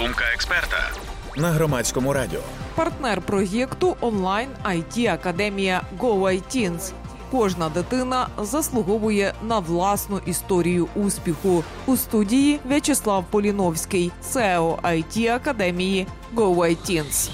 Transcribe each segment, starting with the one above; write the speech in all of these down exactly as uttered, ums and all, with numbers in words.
Думка експерта на Громадському радіо. Партнер проєкту онлайн ай ті-академія GoITeens. Кожна дитина заслуговує на власну історію успіху. У студії В'ячеслав Поліновський, сео ай ті-академії GoITeens.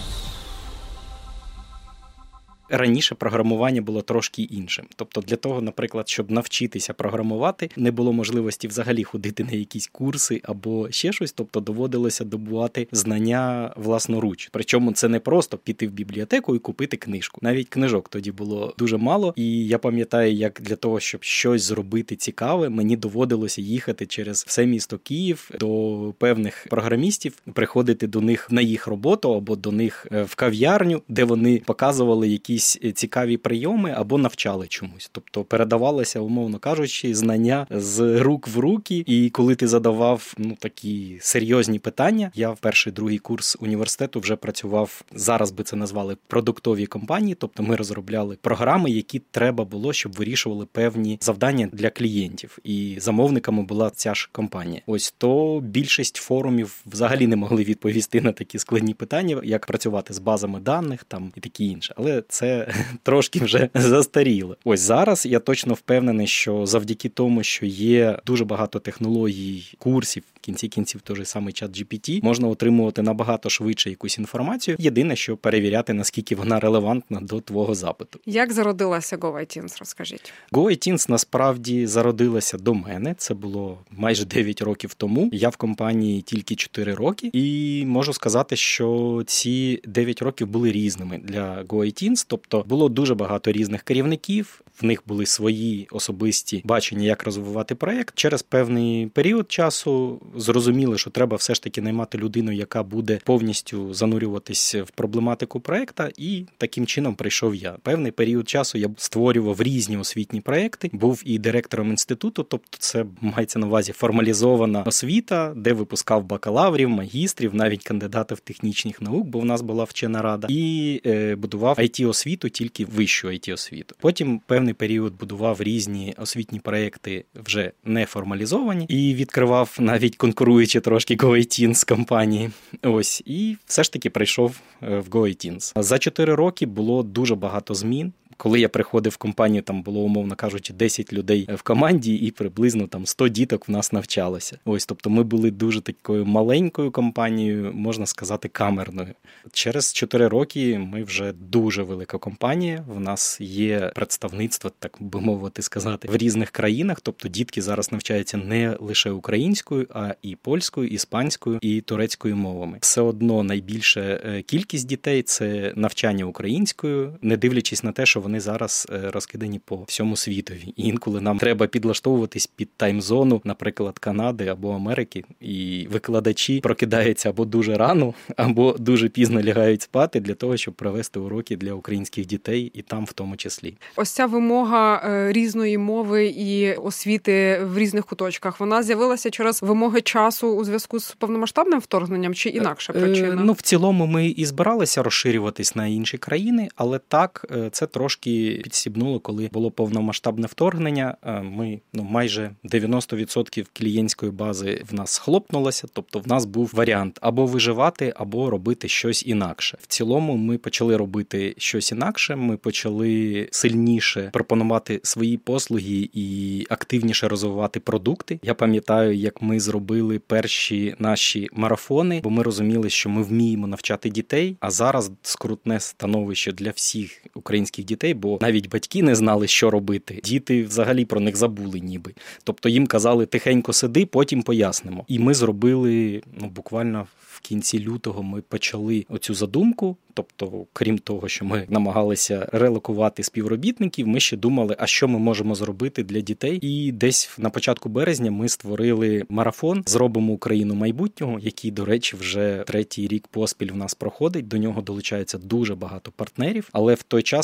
Раніше програмування було трошки іншим. Тобто для того, наприклад, щоб навчитися програмувати, не було можливості взагалі ходити на якісь курси або ще щось, тобто доводилося добувати знання власноруч. Причому це не просто піти в бібліотеку і купити книжку. Навіть книжок тоді було дуже мало, і я пам'ятаю, як для того, щоб щось зробити цікаве, мені доводилося їхати через все місто Київ до певних програмістів, приходити до них на їх роботу або до них в кав'ярню, де вони показували якісь цікаві прийоми або навчали чомусь. Тобто передавалося, умовно кажучи, знання з рук в руки, і коли ти задавав ну, такі серйозні питання, я в перший, другий курс університету вже працював, зараз би це назвали продуктові компанії, тобто ми розробляли програми, які треба було, щоб вирішували певні завдання для клієнтів, і замовниками була ця ж компанія. Ось то більшість форумів взагалі не могли відповісти на такі складні питання, як працювати з базами даних там і таке інше. Але це трошки вже застаріло. Ось зараз я точно впевнений, що завдяки тому, що є дуже багато технологій, курсів, в кінці кінців той же самий чат джі пі ті, можна отримувати набагато швидше якусь інформацію. Єдине, що перевіряти, наскільки вона релевантна до твого запиту. Як зародилася GoITeens, розкажіть? GoITeens насправді зародилася до мене. Це було майже дев'ять років тому. Я в компанії тільки чотири роки. І можу сказати, що ці дев'ять років були різними для GoITeens. Тобто було дуже багато різних керівників, в них були свої особисті бачення, як розвивати проєкт. Через певний період часу зрозуміли, що треба все ж таки наймати людину, яка буде повністю занурюватись в проблематику проєкта, і таким чином прийшов я. Певний період часу я створював різні освітні проєкти, був і директором інституту, тобто це мається на увазі формалізована освіта, де випускав бакалаврів, магістрів, навіть кандидатів технічних наук, бо в нас була вчена рада, і е, будував ай ті-освіту, тільки вищу ай ті-освіту. Потім певний період будував різні освітні проєкти вже не формалізовані і відкривав навіть конкуруючи трошки GoITeens компанії. Ось, і все ж таки прийшов в GoITeens. За чотири роки було дуже багато змін. Коли я приходив в компанію, там було, умовно кажучи, десять людей в команді і приблизно там сто діток в нас навчалося. Ось, тобто ми були дуже такою маленькою компанією, можна сказати, камерною. Через чотири роки ми вже дуже велика компанія, в нас є представництво, так би мовити сказати, в різних країнах, тобто дітки зараз навчаються не лише українською, а і польською, іспанською, і турецькою мовами. Все одно найбільша кількість дітей – це навчання українською, не дивлячись на те, що вони Вони зараз розкидані по всьому світові. І інколи нам треба підлаштовуватись під тайм-зону, наприклад, Канади або Америки. І викладачі прокидаються або дуже рано, або дуже пізно лягають спати для того, щоб провести уроки для українських дітей, і там в тому числі. Ось ця вимога різної мови і освіти в різних куточках, вона з'явилася через вимоги часу у зв'язку з повномасштабним вторгненням чи інакша причина? Ну, в цілому ми і збиралися розширюватись на інші країни, але так, це трошки підстібнуло, коли було повномасштабне вторгнення. Ми, ну, майже дев'яносто відсотків клієнтської бази в нас схлопнулося, тобто в нас був варіант або виживати, або робити щось інакше. В цілому ми почали робити щось інакше, ми почали сильніше пропонувати свої послуги і активніше розвивати продукти. Я пам'ятаю, як ми зробили перші наші марафони, бо ми розуміли, що ми вміємо навчати дітей, а зараз скрутне становище для всіх українських дітей, бо навіть батьки не знали, що робити. Діти взагалі про них забули ніби. Тобто їм казали, тихенько сиди, потім пояснимо. І ми зробили, ну, буквально в кінці лютого ми почали оцю задумку. Тобто, крім того, що ми намагалися релокувати співробітників, ми ще думали, а що ми можемо зробити для дітей. І десь на початку березня ми створили марафон «Зробимо Україну майбутнього», який, до речі, вже третій рік поспіль в нас проходить. До нього долучається дуже багато партнерів. Але в той час це був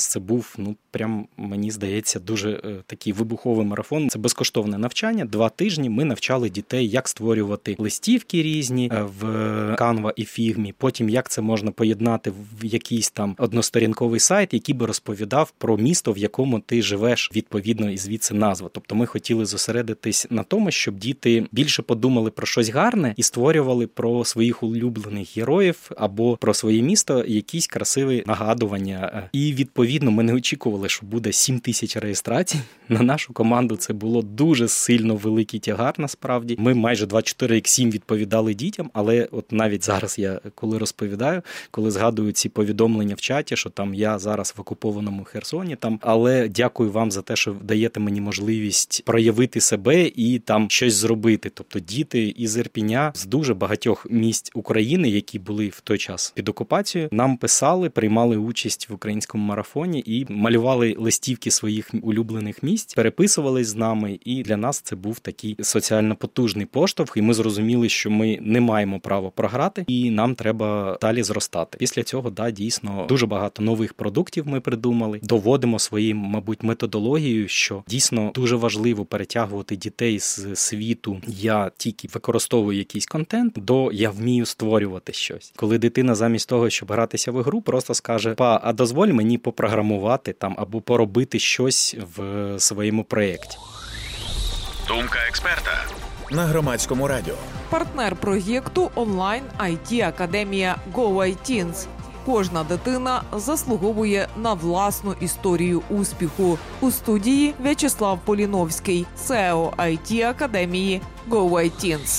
був, ну, прям, мені здається, дуже е, такий вибуховий марафон. Це безкоштовне навчання. Два тижні ми навчали дітей, як створювати листівки різні е, в Canva і Figma. Потім, як це можна поєднати в якийсь там односторінковий сайт, який би розповідав про місто, в якому ти живеш, відповідно, і звідси назва. Тобто ми хотіли зосередитись на тому, щоб діти більше подумали про щось гарне і створювали про своїх улюблених героїв або про своє місто якісь красиві нагадування. І, відповідно, ми не очікували, що буде сім тисяч реєстрацій. На нашу команду це було дуже сильно великий тягар, насправді. Ми майже двадцять чотири сім відповідали дітям, але от навіть зараз я, коли розповідаю, коли згадую ці повідомлення в чаті, що там я зараз в окупованому Херсоні, там, але дякую вам за те, що даєте мені можливість проявити себе і там щось зробити. Тобто діти із Ірпіня, з дуже багатьох місць України, які були в той час під окупацією, нам писали, приймали участь в українському марафоні і малювали листівки своїх улюблених місць, переписувались з нами, і для нас це був такий соціально потужний поштовх, і ми зрозуміли, що ми не маємо права програти, і нам треба далі зростати. Після цього, да, дійсно, дуже багато нових продуктів ми придумали, доводимо своїм, мабуть, методологією, що дійсно дуже важливо перетягувати дітей з світу «я тільки використовую якийсь контент» до «я вмію створювати щось». Коли дитина замість того, щоб гратися в ігру, просто скаже: «Па, а дозволь мені попрограмувати там або поробити щось в своєму проєкті». Думка експерта на Громадському радіо. Партнер проєкту онлайн ай ті-академія GoITeens. Кожна дитина заслуговує на власну історію успіху. У студії В'ячеслав Поліновський, сео ай ті-академії GoITeens.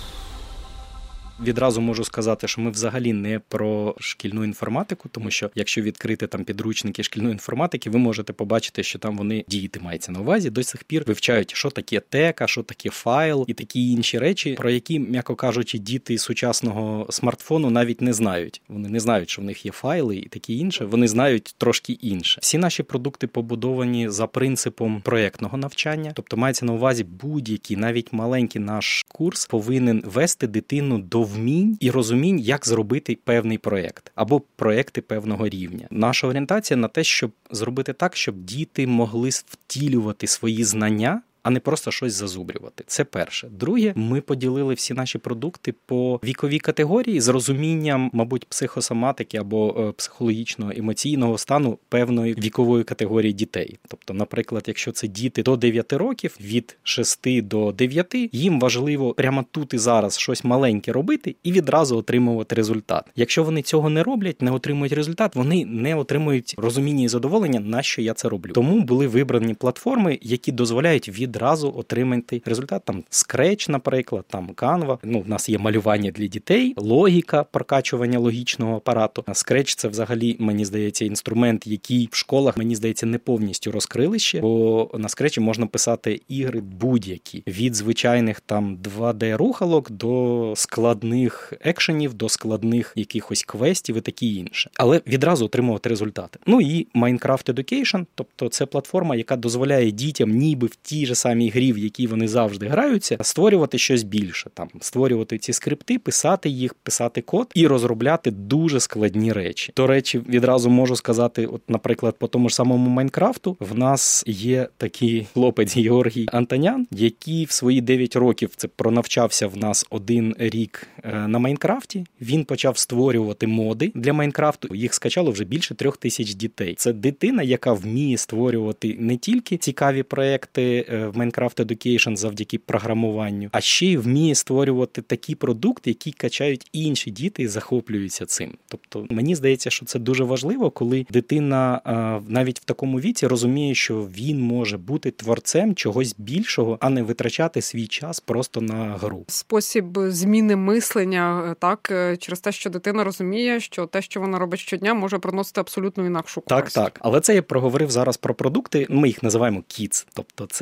Відразу можу сказати, що ми взагалі не про шкільну інформатику, тому що якщо відкрити там підручники шкільної інформатики, ви можете побачити, що там вони, діти мається на увазі, до сих пір вивчають, що таке тека, що таке файл і такі інші речі, про які, м'яко кажучи, діти сучасного смартфону навіть не знають. Вони не знають, що в них є файли і таке інше, вони знають трошки інше. Всі наші продукти побудовані за принципом проєктного навчання, тобто мається на увазі будь-який, навіть маленький наш курс повинен вести дитину до вмінь і розумінь, як зробити певний проєкт або проєкти певного рівня. Наша орієнтація на те, щоб зробити так, щоб діти могли втілювати свої знання, а не просто щось зазубрювати. Це перше. Друге, ми поділили всі наші продукти по віковій категорії з розумінням, мабуть, психосоматики або психологічного, емоційного стану певної вікової категорії дітей. Тобто, наприклад, якщо це діти до дев'яти років, від шести до дев'яти, їм важливо прямо тут і зараз щось маленьке робити і відразу отримувати результат. Якщо вони цього не роблять, не отримують результат, вони не отримують розуміння і задоволення, на що я це роблю. Тому були вибрані платформи, які дозволяють від одразу отримати результат. Там Scratch, наприклад, там Canva. Ну, в нас є малювання для дітей, логіка, прокачування логічного апарату. Scratch – це взагалі, мені здається, інструмент, який в школах, мені здається, не повністю розкрили ще, бо на Scratch можна писати ігри будь-які. Від звичайних там два де-рухалок до складних екшенів, до складних якихось квестів і такі інше. Але відразу отримувати результати. Ну і Minecraft Education, тобто це платформа, яка дозволяє дітям ніби в тій же самій грі, в якій вони завжди граються, створювати щось більше. Там, створювати ці скрипти, писати їх, писати код і розробляти дуже складні речі. До речі, відразу можу сказати, от, наприклад, по тому ж самому Майнкрафту в нас є такий хлопець Георгій Антонян, який в свої дев'ять років це пронавчався в нас один рік на Майнкрафті. Він почав створювати моди для Майнкрафту. Їх скачало вже більше трьох тисяч дітей. Це дитина, яка вміє створювати не тільки цікаві проекти в Minecraft Education завдяки програмуванню, а ще й вміє створювати такі продукти, які качають інші діти і захоплюються цим. Тобто, мені здається, що це дуже важливо, коли дитина навіть в такому віці розуміє, що він може бути творцем чогось більшого, а не витрачати свій час просто на гру. Спосіб зміни мислення, так, через те, що дитина розуміє, що те, що вона робить щодня, може приносити абсолютно інакшу користь. Так, так. Але це я проговорив зараз про продукти, ми їх називаємо Kids. Тобто це для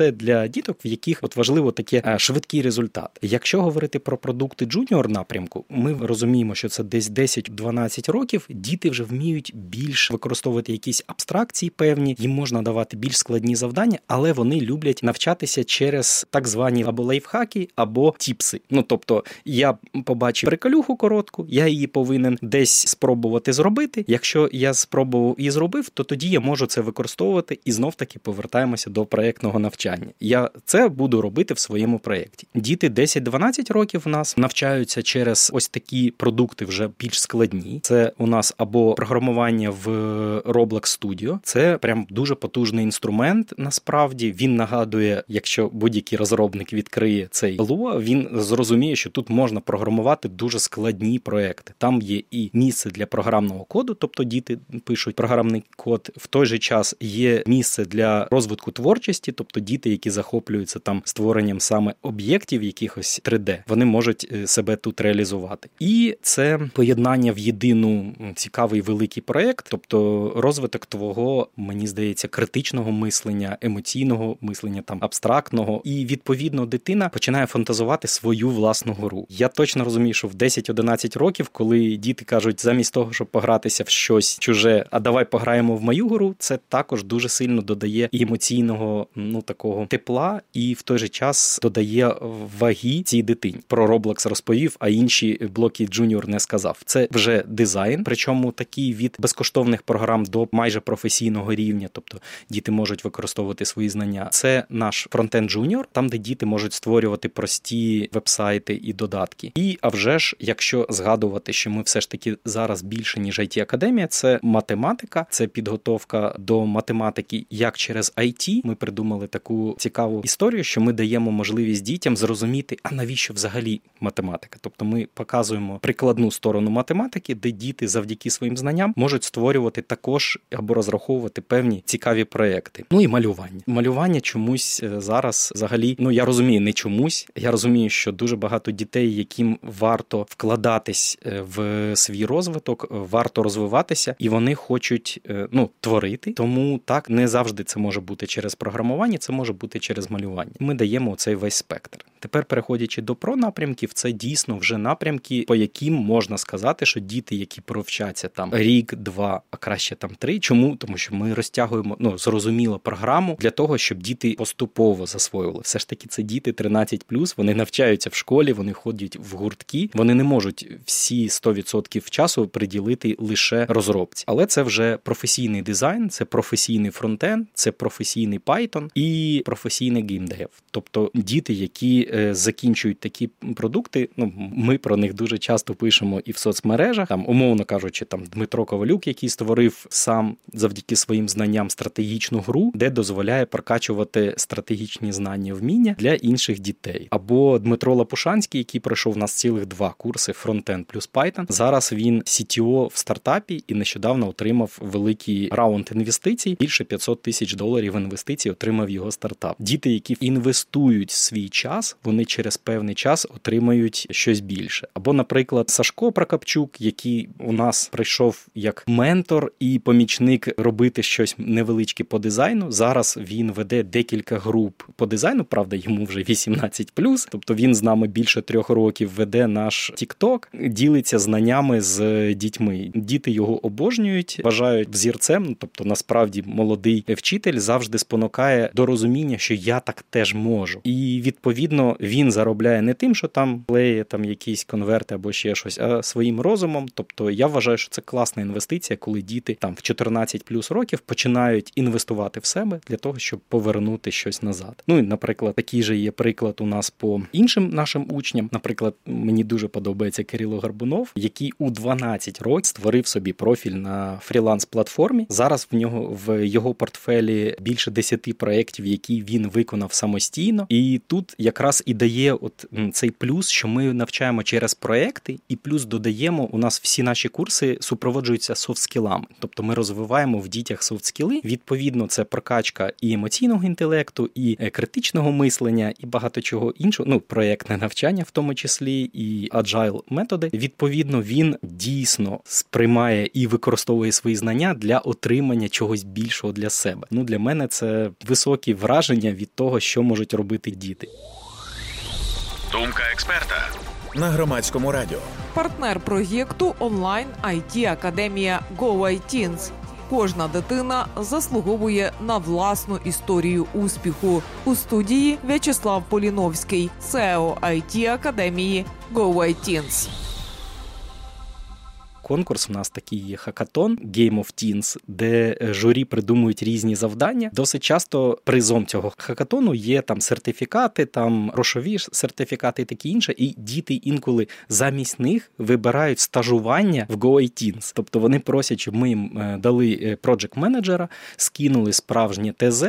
для діток, в яких от важливо таке швидкий результат. Якщо говорити про продукти джуніор напрямку, ми розуміємо, що це десь десять-дванадцять років, діти вже вміють більш використовувати якісь абстракції певні, їм можна давати більш складні завдання, але вони люблять навчатися через так звані або лайфхаки, або тіпси. Ну, тобто, я побачив приколюху коротку, я її повинен десь спробувати зробити. Якщо я спробував і зробив, то тоді я можу це використовувати і знов-таки повертаємося до проєктного навчання. Я це буду робити в своєму проєкті. Діти десять-дванадцять років у нас навчаються через ось такі продукти вже більш складні. Це у нас або програмування в Roblox Studio. Це прям дуже потужний інструмент, насправді. Він нагадує, якщо будь-який розробник відкриє цей Lua, він зрозуміє, що тут можна програмувати дуже складні проекти. Там є і місце для програмного коду, тобто діти пишуть програмний код. В той же час є місце для розвитку творчості, тобто діти, які захоплюються там створенням саме об'єктів якихось три де, вони можуть себе тут реалізувати. І це поєднання в єдину цікавий великий проєкт, тобто розвиток твого, мені здається, критичного мислення, емоційного мислення, там абстрактного. І відповідно дитина починає фантазувати свою власну гру. Я точно розумію, що в десять-одинадцять років, коли діти кажуть, замість того, щоб погратися в щось чуже, а давай пограємо в мою гру, це також дуже сильно додає і емоційного, ну, такого тепла, і в той же час додає ваги цій дитині. Про Roblox розповів, а інші блоки Junior не сказав. Це вже дизайн, причому такий від безкоштовних програм до майже професійного рівня, тобто діти можуть використовувати свої знання. Це наш фронтенд Junior, там, де діти можуть створювати прості вебсайти і додатки. І, а вже ж, якщо згадувати, що ми все ж таки зараз більше, ніж ай ті-академія, це математика, це підготовка до математики як через ай ті. Ми придумали таку цікаву історію, що ми даємо можливість дітям зрозуміти, а навіщо взагалі математика. Тобто ми показуємо прикладну сторону математики, де діти завдяки своїм знанням можуть створювати також або розраховувати певні цікаві проекти. Ну і малювання. Малювання чомусь зараз взагалі, ну я розумію, не чомусь, я розумію, що дуже багато дітей, яким варто вкладатись в свій розвиток, варто розвиватися, і вони хочуть, ну, творити. Тому так, не завжди це може бути через програмування, це може бути через малювання. Ми даємо цей весь спектр. Тепер, переходячи до про-напрямків, це дійсно вже напрямки, по яким можна сказати, що діти, які провчаться там рік, два, а краще там три. Чому? Тому що ми розтягуємо, ну, зрозуміло, програму для того, щоб діти поступово засвоювали. Все ж таки, це діти тринадцять плюс, вони навчаються в школі, вони ходять в гуртки, вони не можуть всі сто відсотків часу приділити лише розробці. Але це вже професійний дизайн, це професійний фронтенд, це професійний Python і професійний геймдев. Тобто діти, які е, закінчують такі продукти, ну, ми про них дуже часто пишемо і в соцмережах, там, умовно кажучи, там Дмитро Ковалюк, який створив сам завдяки своїм знанням стратегічну гру, де дозволяє прокачувати стратегічні знання, вміння для інших дітей. Або Дмитро Лапушанський, який пройшов у нас цілих два курси фронтенд плюс Python. Зараз він сі ті о в стартапі і нещодавно отримав великий раунд інвестицій. Більше п'ятсот тисяч доларів інвестицій отримав його стартап. Діти, які інвестують свій час, вони через певний час отримають щось більше. Або, наприклад, Сашко Прокопчук, який у нас прийшов як ментор і помічник робити щось невеличке по дизайну. Зараз він веде декілька груп по дизайну, правда, йому вже вісімнадцять плюс, тобто він з нами більше трьох років веде наш TikTok, ділиться знаннями з дітьми. Діти його обожнюють, вважають взірцем, ну, тобто насправді молодий вчитель завжди спонукає до розуміння, що я так теж можу. І відповідно він заробляє не тим, що там клеє там якісь конверти або ще щось, а своїм розумом. Тобто я вважаю, що це класна інвестиція, коли діти там в чотирнадцять плюс років починають інвестувати в себе для того, щоб повернути щось назад. Ну і, наприклад, такий же є приклад у нас по іншим нашим учням. Наприклад, мені дуже подобається Кирило Горбунов, який у дванадцять років створив собі профіль на фріланс-платформі. Зараз в нього в його портфелі більше десяти проєктів, які він виконав самостійно. І тут якраз якраз і дає от цей плюс, що ми навчаємо через проекти, і плюс додаємо, у нас всі наші курси супроводжуються софт-скілами. Тобто ми розвиваємо в дітях софт-скіли. Відповідно, це прокачка і емоційного інтелекту, і критичного мислення, і багато чого іншого. Ну, проєктне навчання в тому числі, і agile методи. Відповідно, він дійсно сприймає і використовує свої знання для отримання чогось більшого для себе. Ну, для мене це високі враження від того, що можуть робити діти. Думка експерта на Громадському радіо. Партнер проєкту онлайн ай ті Академія GoITeens. Кожна дитина заслуговує на власну історію успіху. У студії В'ячеслав Поліновський, сео ай ті Академії GoITeens. Конкурс у нас такий є хакатон Game of Teens, де журі придумують різні завдання. Досить часто призом цього хакатону є там сертифікати, там грошові сертифікати і таке інше. І діти інколи замість них вибирають стажування в GoITeens. Тобто вони просять, щоб ми їм дали проджект-менеджера, скинули справжнє ТЗ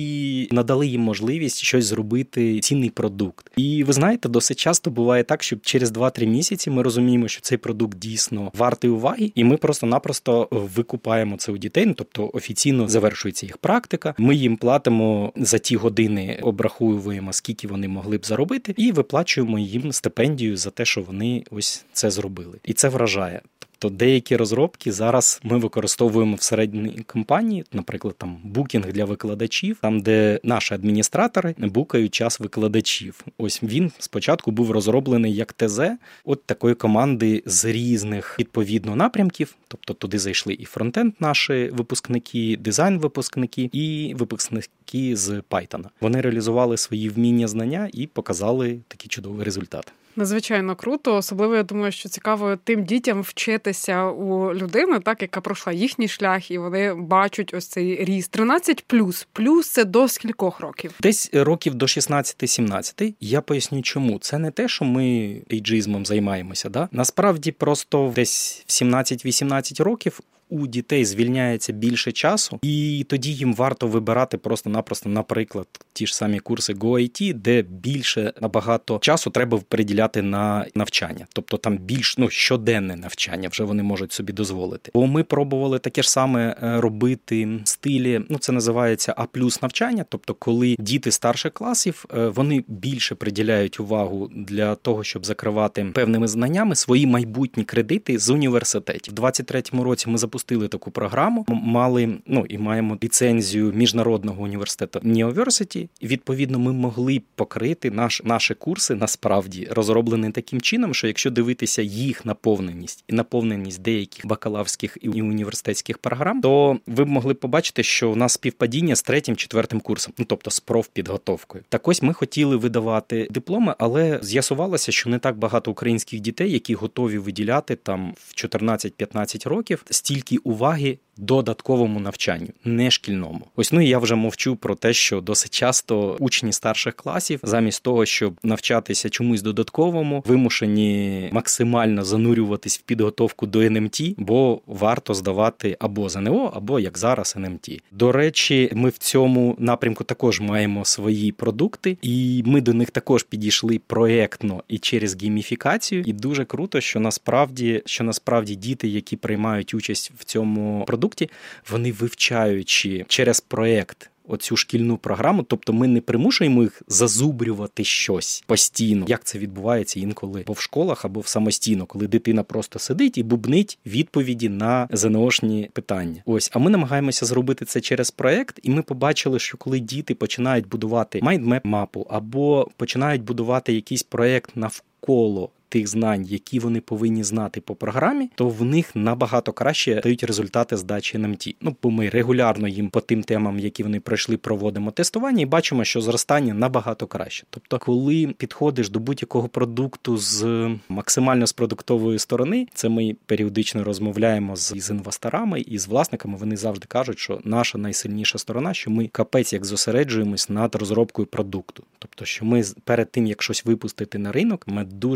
і надали їм можливість щось зробити, цінний продукт. І ви знаєте, досить часто буває так, що через два-три місяці ми розуміємо, що цей продукт дійсно вартий уваги, і ми просто-напросто викупаємо це у дітей, ну, тобто офіційно завершується їх практика, ми їм платимо за ті години, обраховуємо, скільки вони могли б заробити, і виплачуємо їм стипендію за те, що вони ось це зробили. І це вражає. То деякі розробки зараз ми використовуємо всередині компанії, наприклад, там букінг для викладачів, там, де наші адміністратори букають час викладачів. Ось він спочатку був розроблений як ТЗ от такої команди з різних, відповідно, напрямків, тобто туди зайшли і фронтенд наші випускники, дизайн-випускники, і випускники з Python. Вони реалізували свої вміння, знання і показали такий чудовий результат. Надзвичайно круто, особливо, я думаю, що цікаво тим дітям вчитися у людини, так, яка пройшла їхній шлях, і вони бачать ось цей ріст. тринадцять плюс. Плюс це до скількох років? Десь років до шістнадцяти-сімнадцяти. Я поясню чому. Це не те, що ми ейджизмом займаємося. Да? Насправді просто десь в сімнадцять-вісімнадцять років у дітей звільняється більше часу, і тоді їм варто вибирати просто-напросто, наприклад, ті ж самі курси GoIT, де більше набагато часу треба приділяти на навчання. Тобто там більш, ну, щоденне навчання вже вони можуть собі дозволити. Бо ми пробували таке ж саме робити в стилі, ну, це називається А плюс навчання, тобто коли діти старших класів, вони більше приділяють увагу для того, щоб закривати певними знаннями свої майбутні кредити з університетів. У двадцять третьому році ми запустили Запустили таку програму, мали, ну і маємо ліцензію міжнародного університету Neoversity, і відповідно ми могли покрити наш, наші курси, насправді розроблені таким чином, що якщо дивитися їх наповненість і наповненість деяких бакалаврських і університетських програм, то ви б могли побачити, що у нас співпадіння з третім, четвертим курсом, ну тобто з профпідготовкою. Так ось ми хотіли видавати дипломи, але з'ясувалося, що не так багато українських дітей, які готові виділяти там в чотирнадцять-п'ятнадцять років стільки уваги додатковому навчанню, не шкільному. Ось, ну і я вже мовчу про те, що досить часто учні старших класів, замість того, щоб навчатися чомусь додатковому, вимушені максимально занурюватись в підготовку до ен ем ті, бо варто здавати або ЗНО, або, як зараз, ен ем ті. До речі, ми в цьому напрямку також маємо свої продукти, і ми до них також підійшли проєктно і через гейміфікацію. І дуже круто, що насправді, що насправді діти, які приймають участь в цьому продукті, вони вивчаючи через проєкт оцю шкільну програму, тобто ми не примушуємо їх зазубрювати щось постійно, як це відбувається інколи або в школах, або в самостійно, коли дитина просто сидить і бубнить відповіді на ЗНОшні питання. Ось, а ми намагаємося зробити це через проєкт, і ми побачили, що коли діти починають будувати майндмеп-мапу або починають будувати якийсь проєкт навколо тих знань, які вони повинні знати по програмі, то в них набагато краще дають результати здачі ен ем ті. Ну, бо ми регулярно їм по тим темам, які вони пройшли, проводимо тестування і бачимо, що зростання набагато краще. Тобто, коли підходиш до будь-якого продукту з максимально з продуктової сторони, це ми періодично розмовляємо з, з інвесторами і з власниками, вони завжди кажуть, що наша найсильніша сторона, що ми капець як зосереджуємось над розробкою продукту. Тобто, що ми перед тим, як щось випустити на ринок, ми дуже ретельно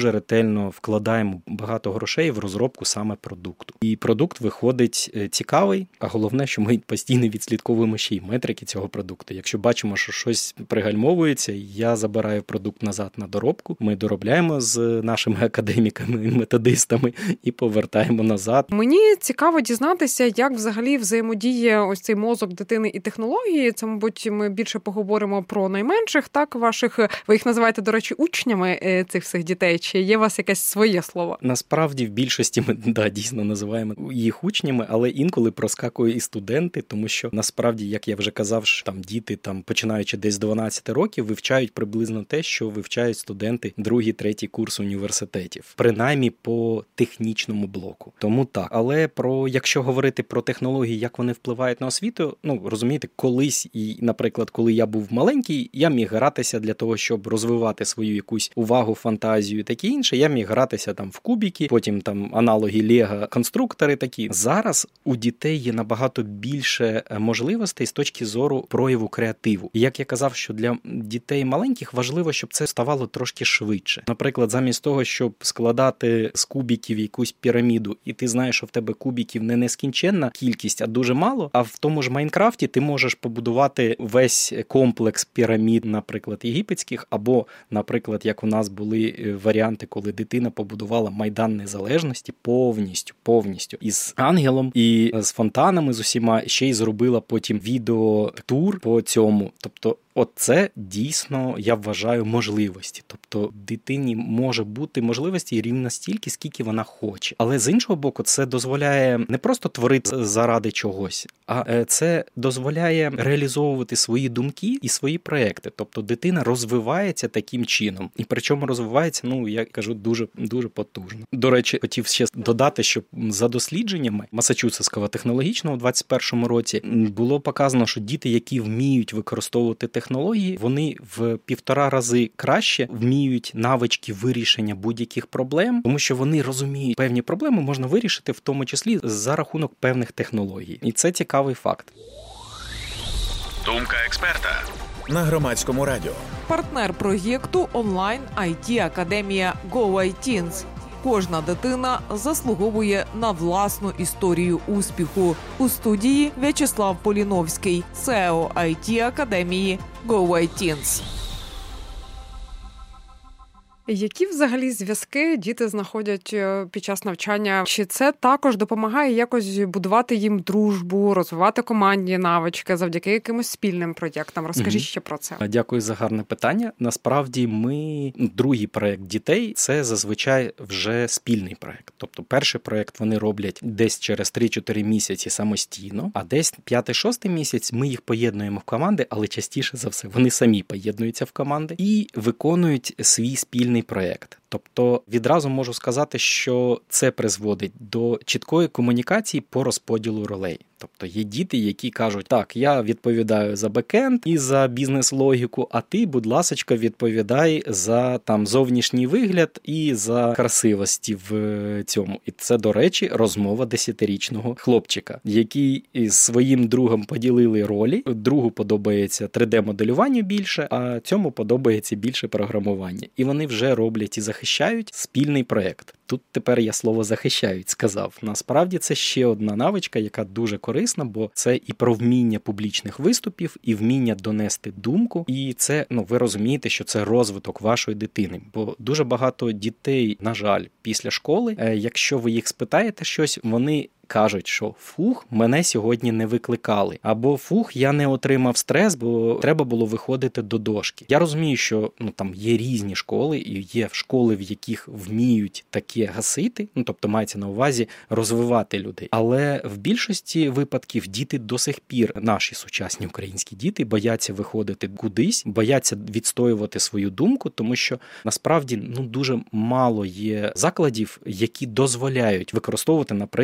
ретельно вкладаємо багато грошей в розробку саме продукту. І продукт виходить цікавий, а головне, що ми постійно відслідковуємо ще й метрики цього продукту. Якщо бачимо, що щось пригальмовується, я забираю продукт назад на доробку, ми доробляємо з нашими академіками, методистами і повертаємо назад. Мені цікаво дізнатися, як взагалі взаємодіє ось цей мозок дитини і технології. Це, мабуть, ми більше поговоримо про найменших, так, ваших, ви їх називаєте, до речі, учнями цих всіх дітей, чи є у вас якесь своє слово? Насправді, в більшості ми, да, дійсно називаємо їх учнями, але інколи проскакують і студенти, тому що, насправді, як я вже казав, що там діти, там, починаючи десь з дванадцяти років, вивчають приблизно те, що вивчають студенти другий, третій курс університетів. Принаймні по технічному блоку. Тому так. Але про, якщо говорити про технології, як вони впливають на освіту, ну, розумієте, колись, і, наприклад, коли я був маленький, я міг гратися для того, щоб розвивати свою якусь увагу, фантазію, таке інше. Я міг гратися там в кубики, потім там аналоги Лего, конструктори такі. Зараз у дітей є набагато більше можливостей з точки зору прояву креативу. І як я казав, що для дітей маленьких важливо, щоб це ставало трошки швидше. Наприклад, замість того, щоб складати з кубиків якусь піраміду, і ти знаєш, що в тебе кубиків не нескінченна кількість, а дуже мало, а в тому ж Майнкрафті ти можеш побудувати весь комплекс пірамід, наприклад, єгипетських, або, наприклад, як у нас були варіанти, коли дитина побудувала Майдан Незалежності повністю, повністю, із ангелом і з фонтанами, з усіма, ще й зробила потім відеотур по цьому. Тобто, от це дійсно, я вважаю, можливості. Тобто дитині може бути можливості рівно стільки, скільки вона хоче. Але з іншого боку, це дозволяє не просто творити заради чогось, а це дозволяє реалізовувати свої думки і свої проекти. Тобто дитина розвивається таким чином. І причому розвивається, ну, я кажу, дуже, дуже потужно. До речі, хотів ще додати, що за дослідженнями Масачусетського технологічного у двадцять першому році було показано, що діти, які вміють використовувати технології, технології, вони в півтора рази краще вміють навички вирішення будь-яких проблем, тому що вони розуміють, певні проблеми можна вирішити в тому числі за рахунок певних технологій. І це цікавий факт. Думка експерта на Громадському радіо. Партнер проєкту онлайн ай ті-академія GoITeens. Кожна дитина заслуговує на власну історію успіху. У студії В'ячеслав Поліновський, сео ай ті-академії GoITeens. Які взагалі зв'язки діти знаходять під час навчання? Чи це також допомагає якось будувати їм дружбу, розвивати командні навички завдяки якимось спільним проєктам? Розкажіть mm-hmm. ще про це. Дякую за гарне питання. Насправді ми, другий проєкт дітей, це зазвичай вже спільний проєкт. Тобто перший проєкт вони роблять десь через три-чотири місяці самостійно, а десь п'ятий-шостий місяць ми їх поєднуємо в команди, але частіше за все вони самі поєднуються в команди і виконують свій спільний проєкт. Тобто відразу можу сказати, що це призводить до чіткої комунікації по розподілу ролей. Тобто є діти, які кажуть, так, я відповідаю за бекенд і за бізнес-логіку, а ти, будь ласочка, відповідай за там зовнішній вигляд і за красивості в цьому. І це, до речі, розмова десятирічного хлопчика, який із своїм другом поділили ролі. Другу подобається три де-моделювання більше, а цьому подобається більше програмування. І вони вже роблять і захищають спільний проєкт. Тут тепер я слово «захищають» сказав. Насправді це ще одна навичка, яка дуже корисна, бо це і про вміння публічних виступів, і вміння донести думку. І це, ну, ви розумієте, що це розвиток вашої дитини. Бо дуже багато дітей, на жаль, після школи, якщо ви їх спитаєте щось, вони кажуть, що фух, мене сьогодні не викликали. Або фух, я не отримав стрес, бо треба було виходити до дошки. Я розумію, що ну, там є різні школи, і є школи, в яких вміють таке гасити, ну, тобто мається на увазі розвивати людей. Але в більшості випадків діти до сих пір, наші сучасні українські діти, бояться виходити кудись, бояться відстоювати свою думку, тому що насправді ну, дуже мало є закладів, які дозволяють використовувати, наприклад, альтернативні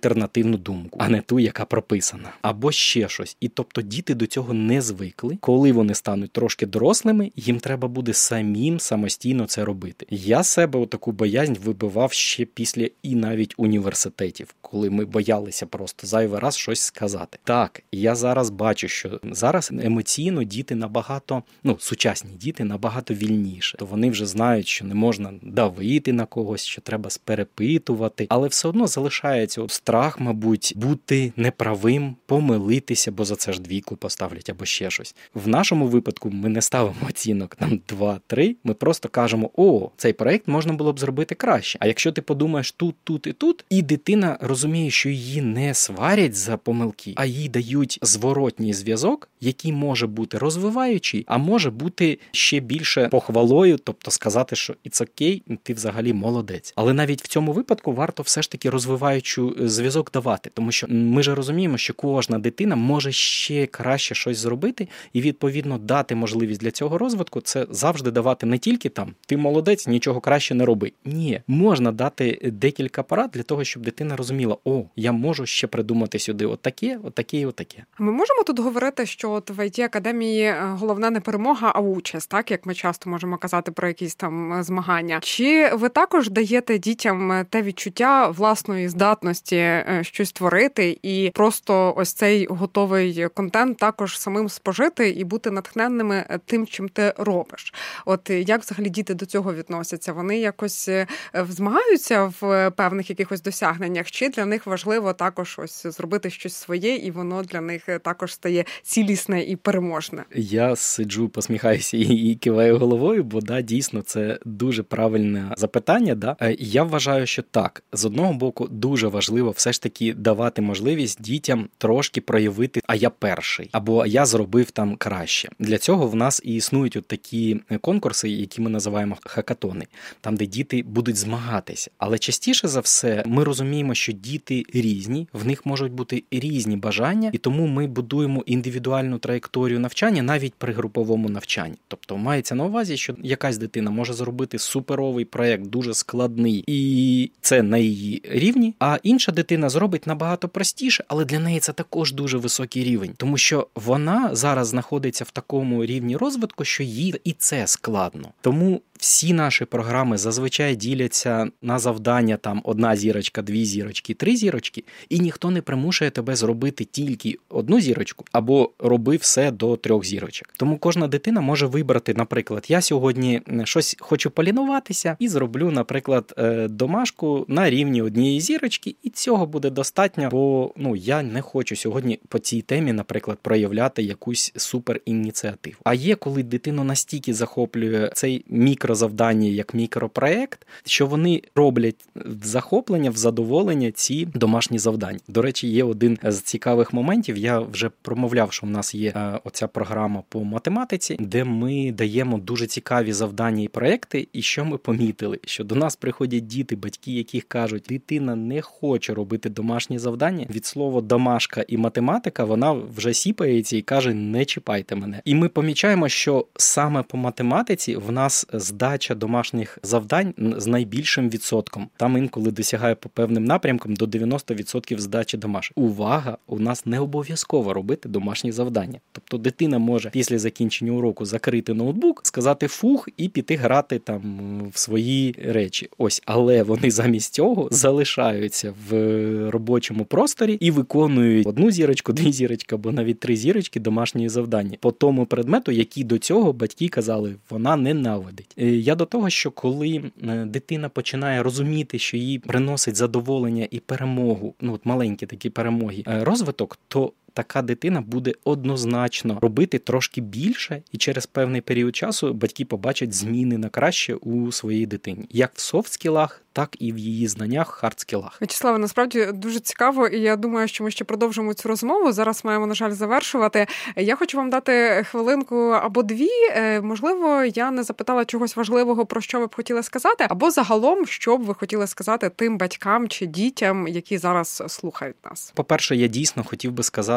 альтернативну думку, а не ту, яка прописана. Або ще щось. І тобто діти до цього не звикли. Коли вони стануть трошки дорослими, їм треба буде самим самостійно це робити. Я себе отаку боязнь вибивав ще після і навіть університетів, коли ми боялися просто зайвий раз щось сказати. Так, я зараз бачу, що зараз емоційно діти набагато, ну, сучасні діти набагато вільніше. То вони вже знають, що не можна давити на когось, що треба сперепитувати, але все одно залишається от страх, мабуть, бути неправим, помилитися, бо за це ж двійку поставлять або ще щось. В нашому випадку ми не ставимо оцінок там два-три, ми просто кажемо: о, цей проект можна було б зробити краще. А якщо ти подумаєш тут, тут і тут, і дитина розуміє, що її не сварять за помилки, а їй дають зворотній зв'язок, який може бути розвиваючий, а може бути ще більше похвалою, тобто сказати, що it's окей, ти взагалі молодець. Але навіть в цьому випадку варто все ж таки розвиваючу зв'язок давати, тому що ми ж розуміємо, що кожна дитина може ще краще щось зробити, і відповідно дати можливість для цього розвитку, це завжди давати не тільки там ти молодець, нічого краще не роби. Ні, можна дати декілька порад для того, щоб дитина розуміла: о, я можу ще придумати сюди отаке, отаке і отаке. Ми можемо тут говорити, що от в ай ті-академії головна не перемога, а участь, так, як ми часто можемо казати про якісь там змагання. Чи ви також даєте дітям те відчуття власної здатності щось творити і просто ось цей готовий контент також самим спожити і бути натхненними тим, чим ти робиш? От як взагалі діти до цього відносяться? Вони якось змагаються в певних якихось досягненнях, чи для них важливо також ось зробити щось своє, і воно для них також стає цілісне і переможне? Я сиджу, посміхаюся і, і киваю головою, бо да, дійсно це дуже правильне запитання. Да? Я вважаю, що так, з одного боку дуже важливо все ж таки давати можливість дітям трошки проявити: а я перший, або я зробив там краще. Для цього в нас і існують от такі конкурси, які ми називаємо хакатони, там, де діти будуть змагатися. Але частіше за все ми розуміємо, що діти різні, в них можуть бути різні бажання, і тому ми будуємо індивідуальну траєкторію навчання навіть при груповому навчанні. Тобто мається на увазі, що якась дитина може зробити суперовий проєкт, дуже складний, і це на її рівні, а інша дитина зробить набагато простіше, але для неї це також дуже високий рівень, тому що вона зараз знаходиться в такому рівні розвитку, що їй і це складно. Тому всі наші програми зазвичай діляться на завдання там одна зірочка, дві зірочки, три зірочки, і ніхто не примушує тебе зробити тільки одну зірочку або роби все до трьох зірочок. Тому кожна дитина може вибрати, наприклад, я сьогодні щось хочу полінуватися і зроблю, наприклад, домашку на рівні однієї зірочки, і цього буде достатньо, бо ну, я не хочу сьогодні по цій темі, наприклад, проявляти якусь суперініціативу. А є, коли дитину настільки захоплює цей мікрозавдання як мікропроект, що вони роблять в захоплення, в задоволення ці домашні завдання. До речі, є один з цікавих моментів, я вже промовляв, що в нас є е, оця програма по математиці, де ми даємо дуже цікаві завдання і проекти, і що ми помітили, що до нас приходять діти, батьки, яких кажуть, дитина не хоче робити домашні завдання, від слова домашка і математика, вона вже сіпається і каже, не чіпайте мене. І ми помічаємо, що саме по математиці в нас здача домашніх завдань з найбільшим відсотком. Там інколи досягає по певним напрямкам до дев'яносто відсотків здачі домашніх. Увага, у нас не обов'язково робити домашні завдання. Тобто дитина може після закінчення уроку закрити ноутбук, сказати фух і піти грати там в свої речі. Ось, але вони замість цього залишаються в робочому просторі і виконують одну зірочку, дві зірочки або навіть три зірочки домашні завдання по тому предмету, який до цього батьки казали, вона ненавидить. Я до того, що коли дитина починає розуміти, що їй приносить задоволення і перемогу, ну от маленькі такі перемоги, розвиток, то така дитина буде однозначно робити трошки більше, і через певний період часу батьки побачать зміни на краще у своїй дитині. Як в софт-скілах, так і в її знаннях, хард-скілах. Вячеславе, насправді дуже цікаво, і я думаю, що ми ще продовжимо цю розмову. Зараз маємо, на жаль, завершувати. Я хочу вам дати хвилинку або дві. Можливо, я не запитала чогось важливого, про що ви б хотіли сказати, або загалом, що б ви хотіли сказати тим батькам чи дітям, які зараз слухають нас. По-перше, я дійсно хотів би сказати,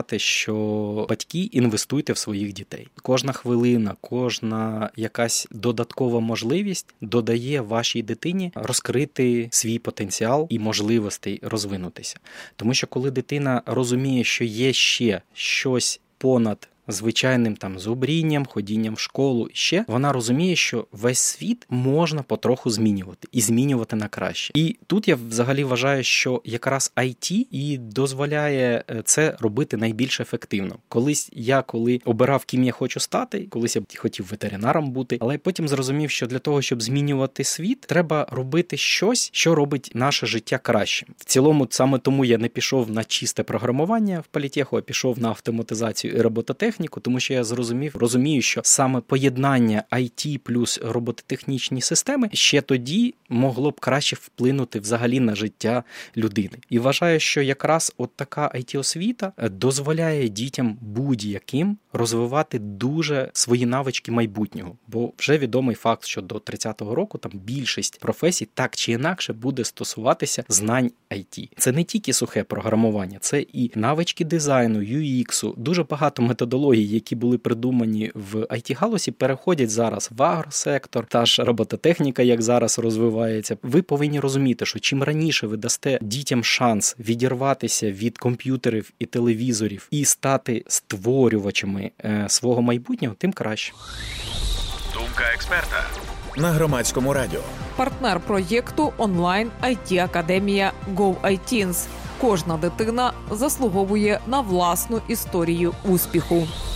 сказати, що батьки, інвестуйте в своїх дітей. Кожна хвилина, кожна якась додаткова можливість додає вашій дитині розкрити свій потенціал і можливостей розвинутися. Тому що коли дитина розуміє, що є ще щось понад звичайним там зубрінням, ходінням в школу і ще, вона розуміє, що весь світ можна потроху змінювати і змінювати на краще. І тут я взагалі вважаю, що якраз ай ті і дозволяє це робити найбільш ефективно. Колись я, коли обирав, ким я хочу стати, колись я хотів ветеринаром бути, але потім зрозумів, що для того, щоб змінювати світ, треба робити щось, що робить наше життя кращим. В цілому, саме тому я не пішов на чисте програмування в політеху, а пішов на автоматизацію і робототехніку, тому що я зрозумів, розумію, що саме поєднання ай ті плюс робототехнічні системи ще тоді могло б краще вплинути взагалі на життя людини. І вважаю, що якраз от така ай ті-освіта дозволяє дітям будь-яким розвивати дуже свої навички майбутнього. Бо вже відомий факт, що до тридцятого року там більшість професій так чи інакше буде стосуватися знань ай ті. Це не тільки сухе програмування, це і навички дизайну, ю ікс, дуже багато методологій, які були придумані в ай ті-галузі, переходять зараз в агросектор, та ж робототехніка, як зараз розвивається. Ви повинні розуміти, що чим раніше ви дасте дітям шанс відірватися від комп'ютерів і телевізорів і стати створювачами е, свого майбутнього, тим краще. Думка експерта на Громадському радіо. Партнер проєкту онлайн ай ті-академія GoITeens. Кожна дитина заслуговує на власну історію успіху.